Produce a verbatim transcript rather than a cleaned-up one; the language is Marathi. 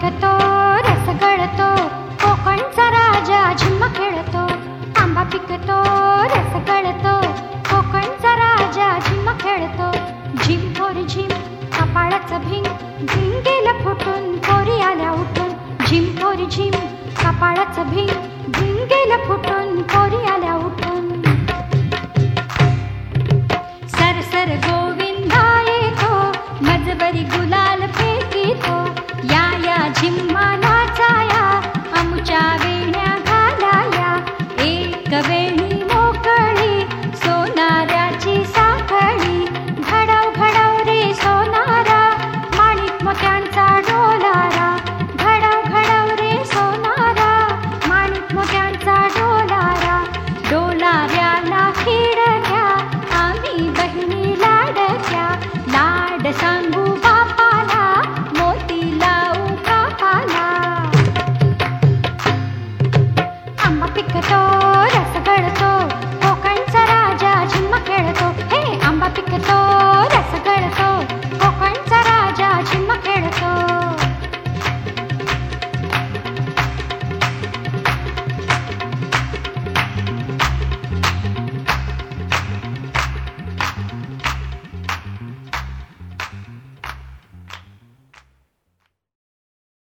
पिकतो रस गळतो कोकणचा राजा झिम्मा खेळतो. आंबा पिकतो रस गळतो कोकणचा राजा झिम्मा खेळतो. झिम थोर झिम कपाळाचं भिंग भिंग गेलं फुटून पोरी आल्या उठून. झिम थोर झिम कपाळाचं भिंग भिंग गेलं फुटून पोरी